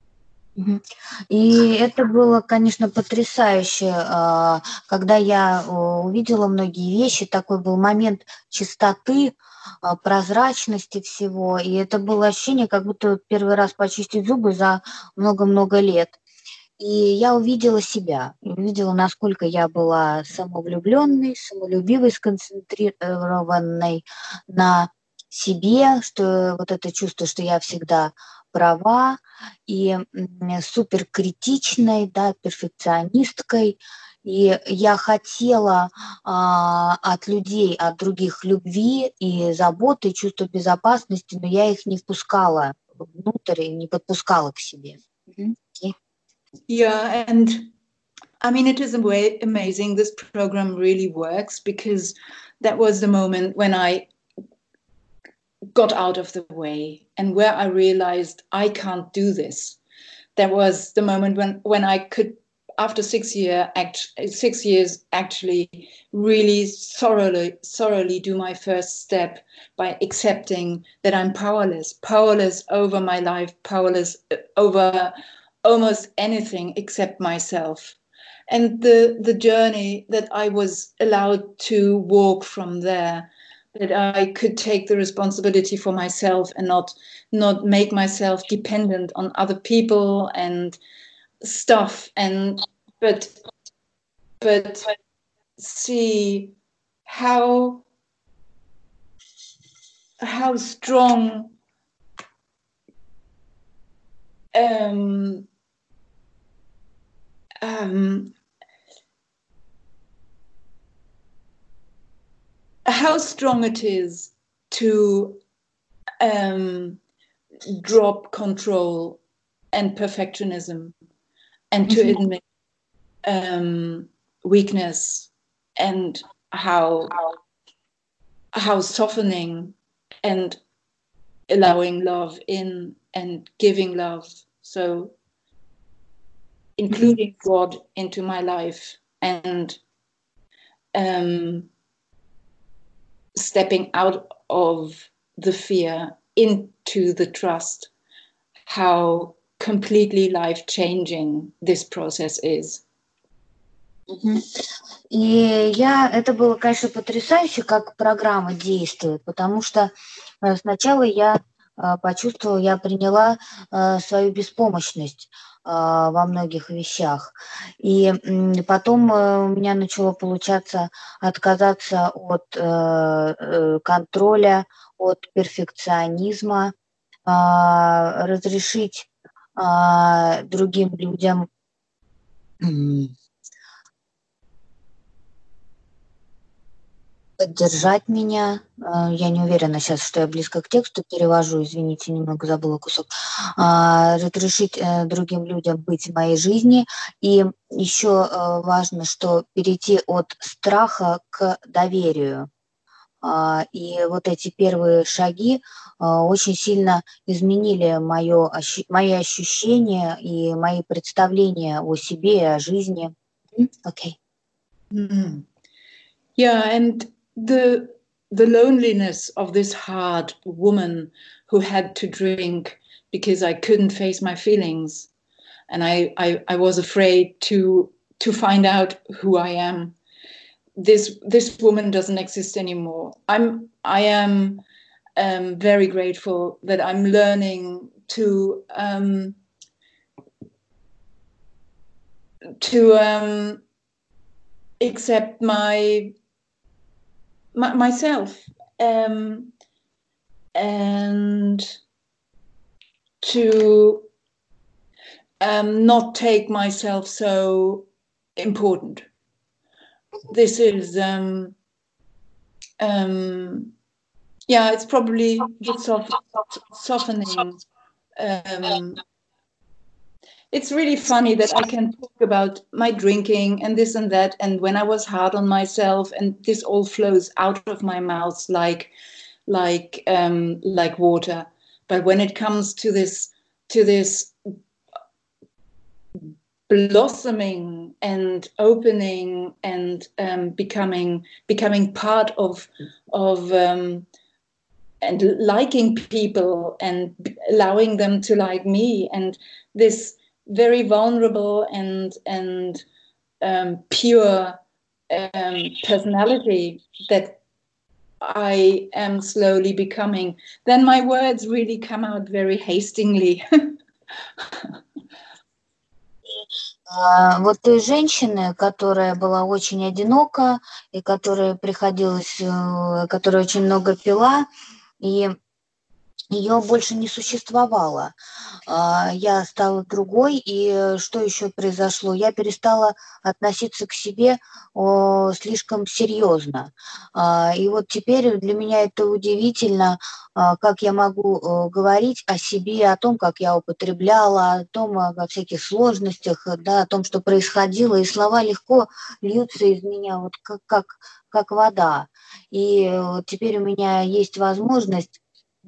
И это было, конечно, потрясающе, когда я увидела многие вещи, такой был момент чистоты, прозрачности всего, и это было ощущение, как будто первый раз почистить зубы за много-много лет. И я увидела себя, увидела, насколько я была самовлюбленной, самолюбивой, сконцентрированной на себе, что вот это чувство, что я всегда права, и суперкритичной, да, перфекционисткой. И я хотела от людей, от других любви и заботы, и чувства безопасности, но я их не впускала внутрь и не подпускала к себе. Okay. Yeah, and I mean, it is amazing. This program really works, because that was the moment when I got out of the way and where I realized I can't do this. That was the moment when I could, after 6 years, actually really thoroughly do my first step by accepting that I'm powerless over my life, powerless over almost anything except myself. And the journey that I was allowed to walk from there, that I could take the responsibility for myself and not make myself dependent on other people and stuff, but see how strong how strong it is to drop control and perfectionism and to admit weakness, and how softening and allowing love in and giving love, so including God into my life and stepping out of the fear into the trust, how completely life-changing this process is. И это было, конечно, потрясающе, как программа действует, потому что сначала я почувствовала, я приняла свою беспомощность во многих вещах. И потом у меня начало получаться отказаться от контроля, от перфекционизма, разрешить другим людям поддержать меня. Я не уверена сейчас, что я близко к тексту перевожу, извините, немного забыла кусок. Разрешить другим людям быть в моей жизни. И еще важно, что перейти от страха к доверию. И вот эти первые шаги очень сильно изменили мои ощущения и мои представления о себе и о жизни. Okay. Mm-hmm. Yeah, and the loneliness of this hard woman who had to drink because I couldn't face my feelings, and I was afraid to find out who I am. This woman doesn't exist anymore. I am very grateful that I'm learning to accept myself and to not take myself so important. This is it's probably the softening. It's really funny that I can talk about my drinking and this and that, and when I was hard on myself, and this all flows out of my mouth like water. But when it comes to this blossoming and opening and becoming part of and liking people and allowing them to like me, and this very vulnerable and pure personality that I am slowly becoming, then my words really come out very hastily. Вот той женщины, которая была очень одинока и которая очень много пила, и ее больше не существовало. Я стала другой, и что еще произошло? Я перестала относиться к себе слишком серьезно. И вот теперь для меня это удивительно, как я могу говорить о себе, о том, как я употребляла, о том, о всяких сложностях, да, о том, что происходило, и слова легко льются из меня, вот как вода. И вот теперь у меня есть возможность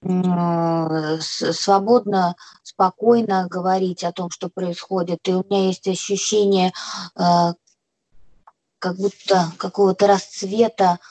свободно, спокойно говорить о том, что происходит. И у меня есть ощущение как будто какого-то расцвета,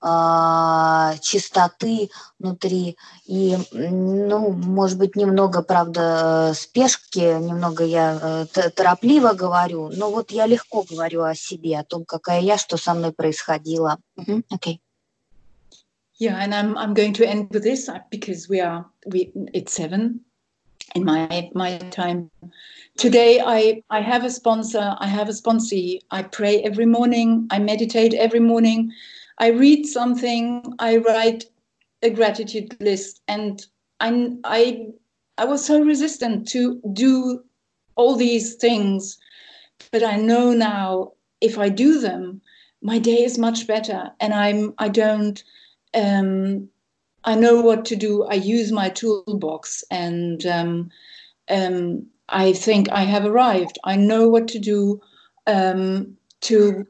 чистоты внутри. И, может быть, немного, правда, спешки, немного я торопливо говорю, но вот я легко говорю о себе, о том, какая я, что со мной происходило. Okay. Yeah, and I'm going to end with this because it's 7, in my time. Today, I have a sponsor. I have a sponsee. I pray every morning. I meditate every morning. I read something. I write a gratitude list, and I was so resistant to do all these things, but I know now if I do them, my day is much better, and I don't. I know what to do. I use my toolbox, and I think I have arrived. I know what to do to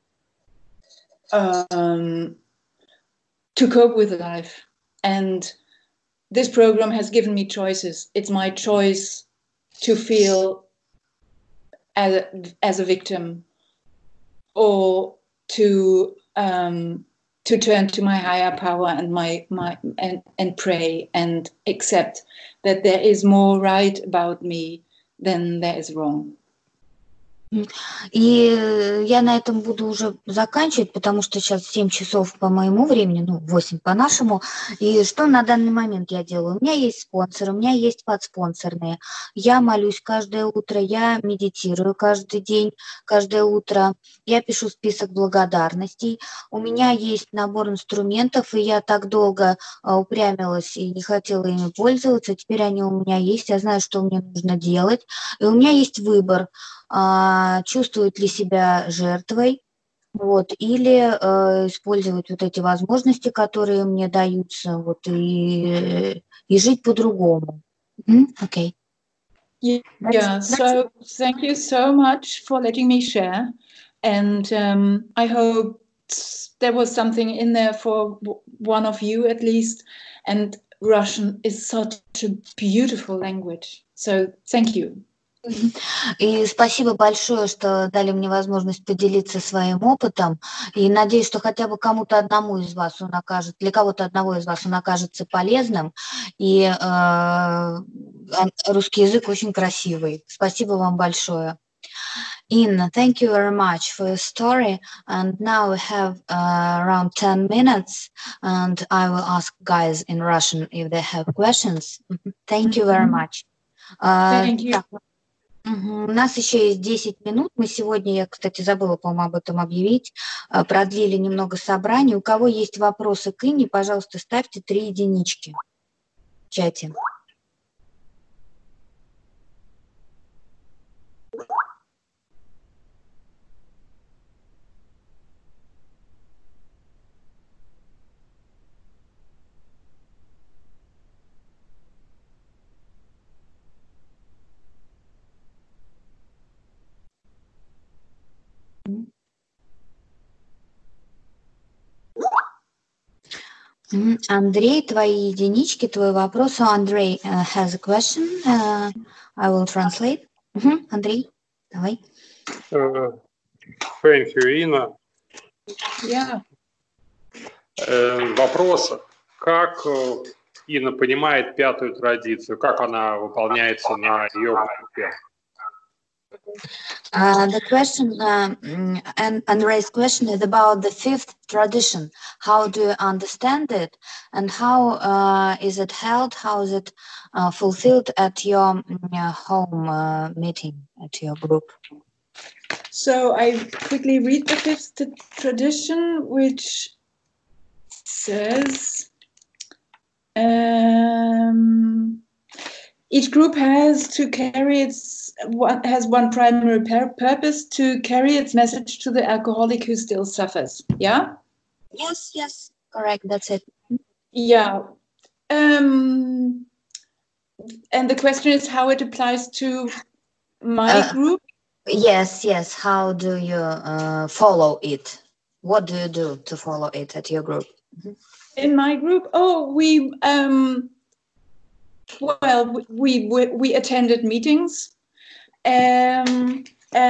cope with life, and this program has given me choices. It's my choice to feel as a victim, or to turn to my higher power and pray and accept that there is more right about me than there is wrong. И я на этом буду уже заканчивать, потому что сейчас 7 часов по моему времени, 8 по нашему. И что на данный момент я делаю? У меня есть спонсоры, у меня есть подспонсорные. Я молюсь каждое утро, я медитирую каждый день, каждое утро. Я пишу список благодарностей. У меня есть набор инструментов, и я так долго упрямилась и не хотела ими пользоваться. Теперь они у меня есть, я знаю, что мне нужно делать. И у меня есть выбор. Чувствует ли себя жертвой, или использовать вот эти возможности, которые мне даются, и жить по-другому. Okay. Yeah, so thank you so much for letting me share, and I hope there was something in there for one of you at least, and Russian is such a beautiful language, so thank you. И спасибо большое, что дали мне возможность поделиться своим опытом. И надеюсь, что хотя бы кому-то одному из вас он окажется, для кого-то одного из вас он окажется полезным. И русский язык очень красивый. Спасибо вам большое. Инна, thank you very much for your story. And now we have around 10 minutes, and I will ask guys in Russian if they have questions. Thank you very much. Thank you. У нас еще есть 10 минут. Мы сегодня, я, кстати, забыла, по-моему, об этом объявить, продлили немного собрание. У кого есть вопросы к Инне, пожалуйста, ставьте 3 единички в чате. Андрей, твои единички, твой вопрос. So Andrei has a question. I will translate. Андрей, давай. Thank you, Инна. Yeah. Вопрос. Как Инна понимает 5-ю традицию? Как она выполняется на ее группе? The question, and Andrei's question is about the 5th tradition. How do you understand it, and how is it held? How is it fulfilled at your home meeting, at your group? So I quickly read the 5th tradition, which says each group has to carry has one primary purpose, to carry its message to the alcoholic who still suffers. Yeah? Yes, correct, that's it. Yeah. And the question is how it applies to my group? Yes, how do you follow it? What do you do to follow it at your group? In my group? We attended meetings, and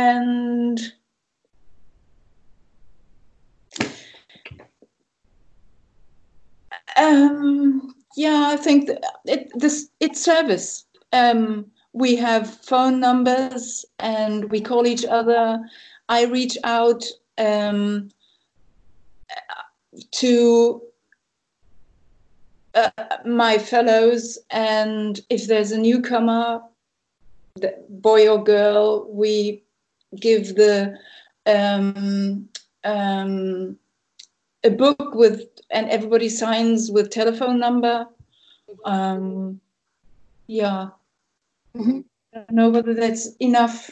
I think it's service. We have phone numbers and we call each other. I reach out to my fellows, and if there's a newcomer, the boy or girl, we give the a book with, and everybody signs with telephone number. Yeah. Мгм. I don't know whether that's enough.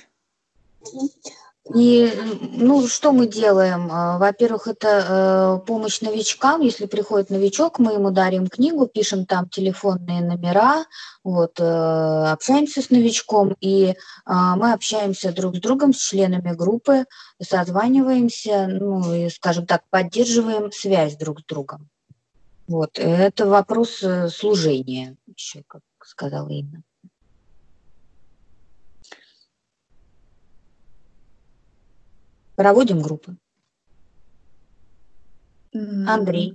И, ну, что мы делаем? Во-первых, это помощь новичкам. Если приходит новичок, мы ему дарим книгу, пишем там телефонные номера, вот, общаемся с новичком, и мы общаемся друг с другом, с членами группы, созваниваемся, ну, и, скажем так, поддерживаем связь друг с другом. Вот, это вопрос служения, еще, как сказала Инна. Проводим группы. Андрей.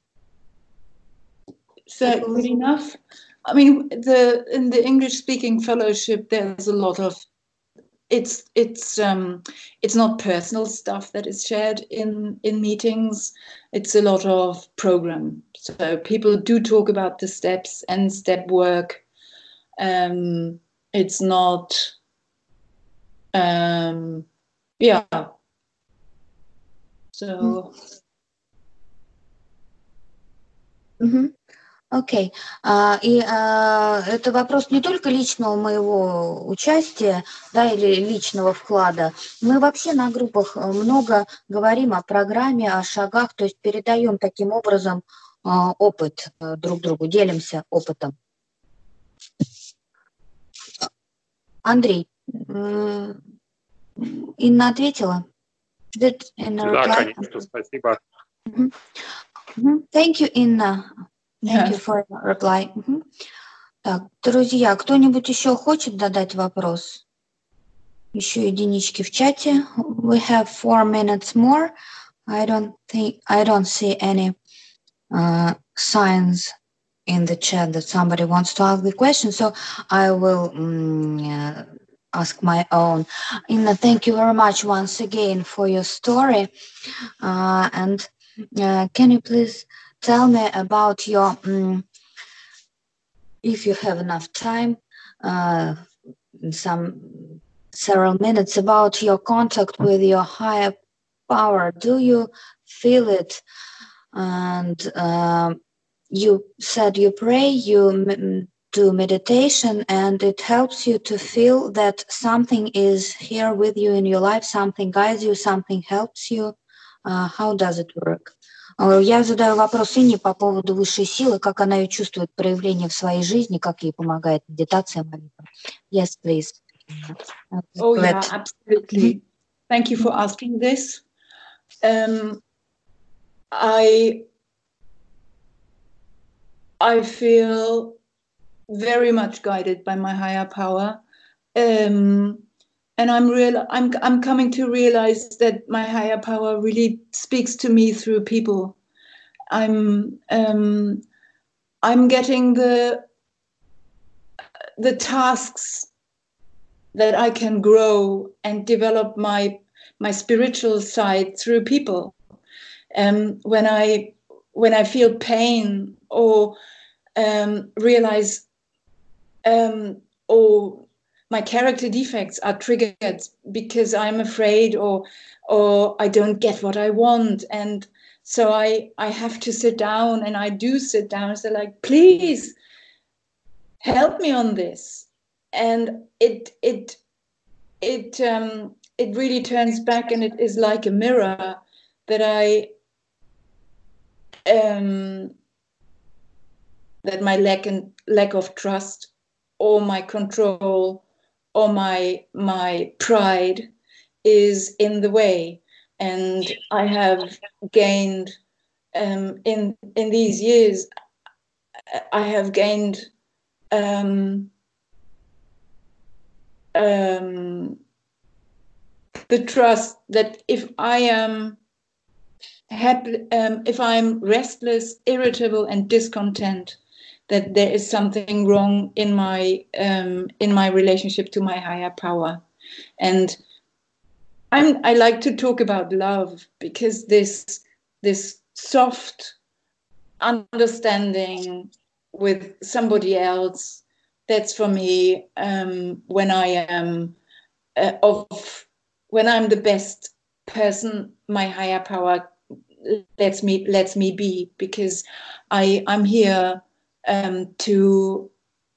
Is that good enough? I mean, in the English-speaking fellowship, there's a lot of it's not personal stuff that is shared in meetings. It's a lot of program. So people do talk about the steps and step work. It's not, yeah. So. Окей. И это вопрос не только личного моего участия, да, или личного вклада. Мы вообще на группах много говорим о программе, о шагах, то есть передаем таким образом опыт друг другу, делимся опытом. Андрей, Инна ответила? Да, конечно, спасибо. Thank you, Inna. Thank you for your reply. Так, друзья, кто-нибудь еще хочет задать вопрос? Еще единички в чате. We have 4 minutes more. I don't see any signs in the chat that somebody wants to ask the question, so I will ask my own. Inna, thank you very much once again for your story. And can you please tell me about your, if you have enough time, several minutes, about your contact with your higher power? Do you feel it? And you said you pray, you do meditation, and it helps you to feel that something is here with you in your life, something guides you, something helps you. How does it work? Я задаю вопрос Инне по поводу высшей силы, как она ее чувствует, проявление в своей жизни, как ей помогает медитация, молитва. Yes, please. Oh, yeah, absolutely. Thank you for asking this. I feel very much guided by my higher power. And I'm coming to realize that my higher power really speaks to me through people. I'm getting the tasks that I can grow and develop my spiritual side through people. When I feel pain or realize or my character defects are triggered because I'm afraid or I don't get what I want, and so I have to sit down, and I do sit down and say, like, please help me on this, and it really turns back, and it is like a mirror that that my lack of trust or my control or my pride is in the way. And I have gained in these years, I have gained the trust that if I am happy, if I'm restless, irritable, and discontent, that there is something wrong in my relationship to my higher power. And I like to talk about love, because this soft understanding with somebody else that's for me when I am when I'm the best person my higher power lets me be, because I'm here to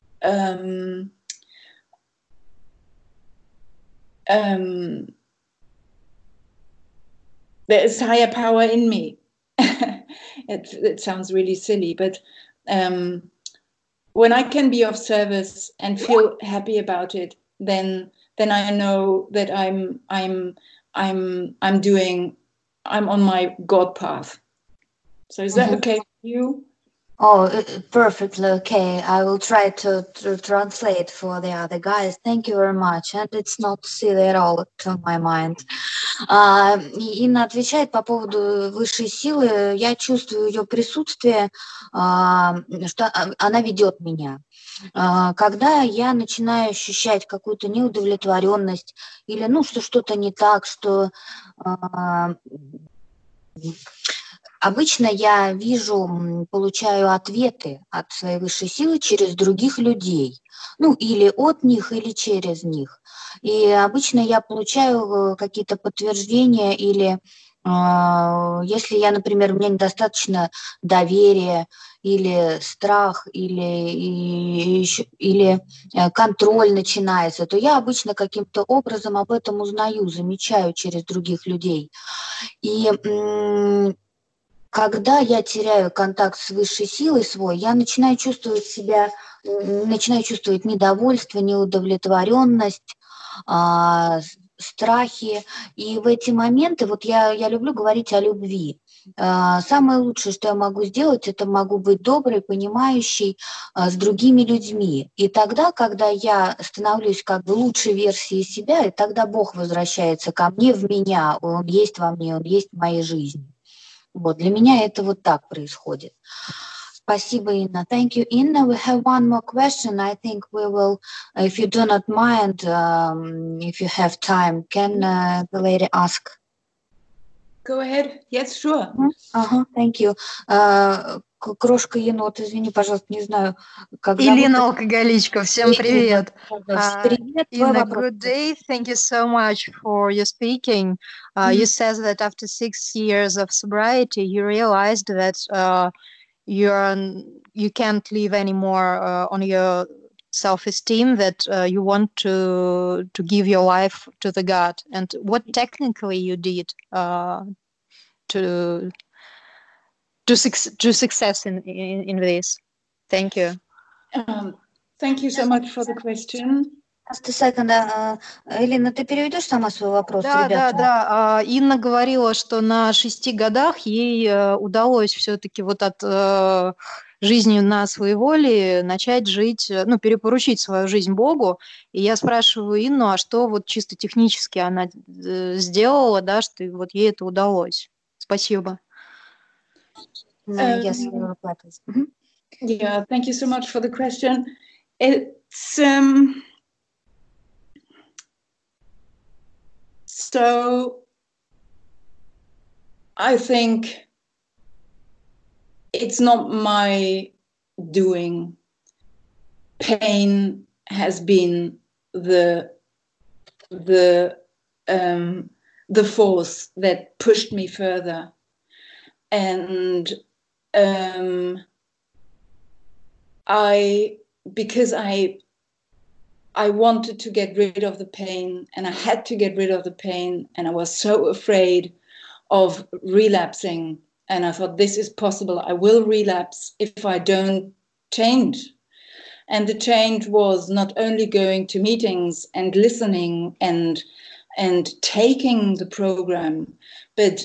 there is higher power in me. It sounds really silly, but when I can be of service and feel happy about it, then I know that I'm on my God path. So is that okay for you? Oh, perfectly okay. I will try to translate for the other guys. Thank you very much. And it's not silly at all to my mind. Инна отвечает по поводу высшей силы. Я чувствую ее присутствие, что она ведет меня. Когда я начинаю ощущать какую-то неудовлетворенность или, что что-то не так, что обычно я получаю ответы от своей высшей силы через других людей, или от них, или через них. И обычно я получаю какие-то подтверждения или если я, например, у меня недостаточно доверия или страх, или контроль начинается, то я обычно каким-то образом об этом узнаю, замечаю через других людей. И когда я теряю контакт с высшей силой свой, я начинаю чувствовать недовольство, неудовлетворенность, страхи. И в эти моменты я люблю говорить о любви. Самое лучшее, что я могу сделать, это могу быть доброй, понимающей с другими людьми. И тогда, когда я становлюсь лучшей версией себя, и тогда Бог возвращается ко мне, в меня, Он есть во мне, Он есть в моей жизни. Для меня это так происходит. Спасибо, Инна. Thank you, Inna. We have one more question. I think we will, if you do not mind, if you have time, can the lady ask? Go ahead. Yes, sure. Thank you. Крошка енот, извини, пожалуйста, не знаю, как Илина Алкоголичка, всем привет. Привет, Inna, good day. Thank you so much for your speaking. You said that after 6 years of sobriety, you realized that you can't live anymore on your self-esteem, that you want to give your life to the God. And what technically you did to success in this? Thank you. Thank you so much for the question. Just a second. Элина, ты переведешь сама свой вопрос, ребята? Да. Инна говорила, что на 6 годах ей удалось все-таки от жизни на своеволии начать жить, перепоручить свою жизнь Богу. И я спрашиваю Инну, а что чисто технически она сделала, да, что ей это удалось? Спасибо. Yes, yeah, thank you so much for the question. It's so I think it's not my doing. Pain has been the force that pushed me further, and because I wanted to get rid of the pain, and I had to get rid of the pain, and I was so afraid of relapsing, and I thought, this is possible, I will relapse if I don't change. And the change was not only going to meetings and listening and taking the program, but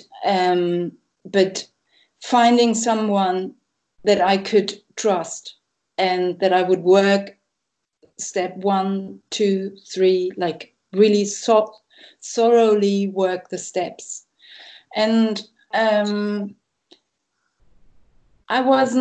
finding someone that I could trust and that I would work step 1, 2, 3, really thoroughly work the steps. And I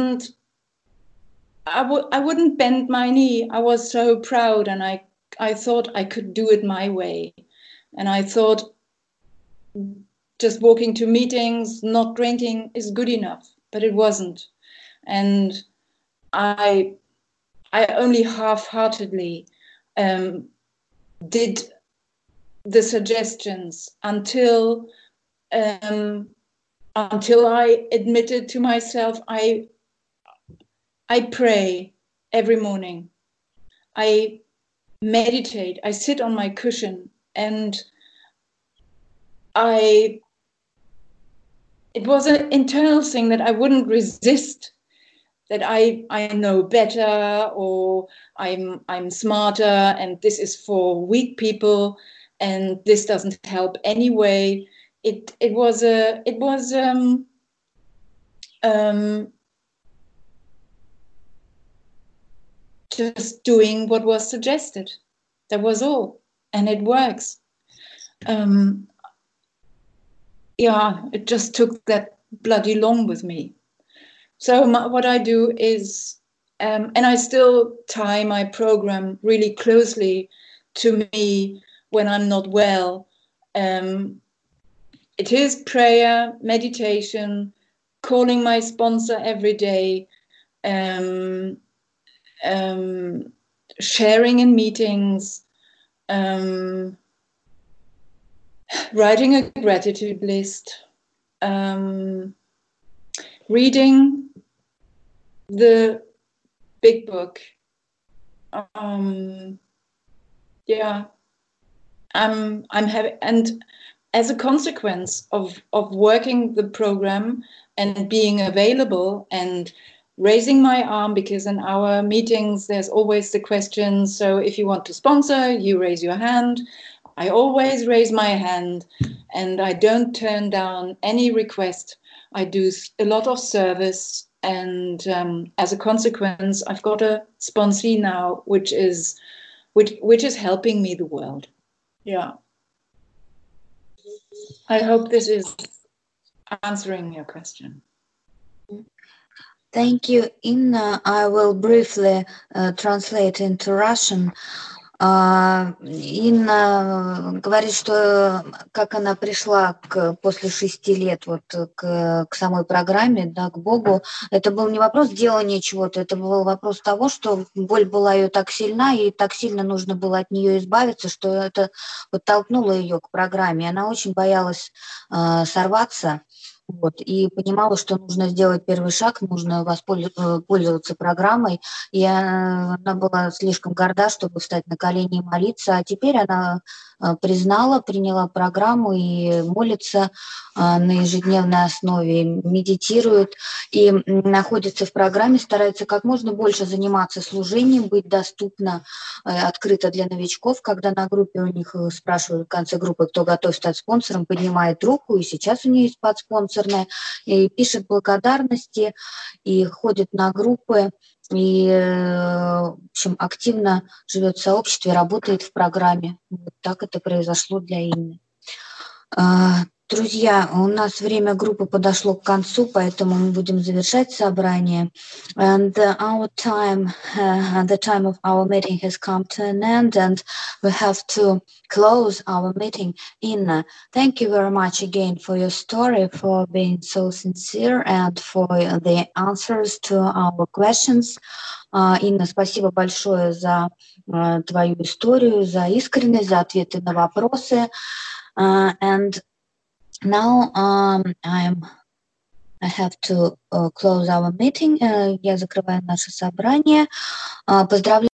wouldn't bend my knee. I was so proud, and I thought I could do it my way. And I thought just walking to meetings, not drinking is good enough, but it wasn't. And I I only half-heartedly did the suggestions until I admitted to myself, I pray every morning. I meditate. I sit on my cushion, and it was an internal thing that I wouldn't resist. That I know better, or I'm smarter, and this is for weak people, and this doesn't help anyway. It was just doing what was suggested. That was all, and it works. It just took that bloody long with me. So what I do is, and I still tie my program really closely to me when I'm not well. It is prayer, meditation, calling my sponsor every day, sharing in meetings, writing a gratitude list, reading the big book. I'm happy, and as a consequence of working the program and being available and raising my arm, because in our meetings there's always the question, so if you want to sponsor, you raise your hand. I always raise my hand, and I don't turn down any request. I do a lot of service, and as a consequence, I've got a sponsee now, which is helping me the world. Yeah. I hope this is answering your question. Thank you, Inna. I will briefly translate into Russian. Инна говорит, что как она пришла после 6 лет к самой программе, да, к Богу, это был не вопрос делания чего-то, это был вопрос того, что боль была ее так сильна, и так сильно нужно было от нее избавиться, что это подтолкнуло ее к программе. Она очень боялась сорваться. И понимала, что нужно сделать первый шаг, нужно пользоваться программой, и она была слишком горда, чтобы встать на колени и молиться, а теперь она приняла программу и молится на ежедневной основе, медитирует и находится в программе, старается как можно больше заниматься служением, быть доступна, открыто для новичков. Когда на группе у них спрашивают в конце группы, кто готов стать спонсором, поднимает руку, и сейчас у нее есть подспонсорная, и пишет благодарности, и ходит на группы, и, в общем, активно живет в сообществе, работает в программе. Вот так это произошло для Инны. Друзья, у нас время группы подошло к концу, поэтому мы будем завершать собрание. And our time, the time of our meeting has come to an end, and we have to close our meeting. Inna, thank you very much again for your story, for being so sincere, and for the answers to our questions. Инна, спасибо большое за твою историю, за искренность, за ответы на вопросы. And now I have to close our meeting. Я закрываю наше собрание. Поздравляю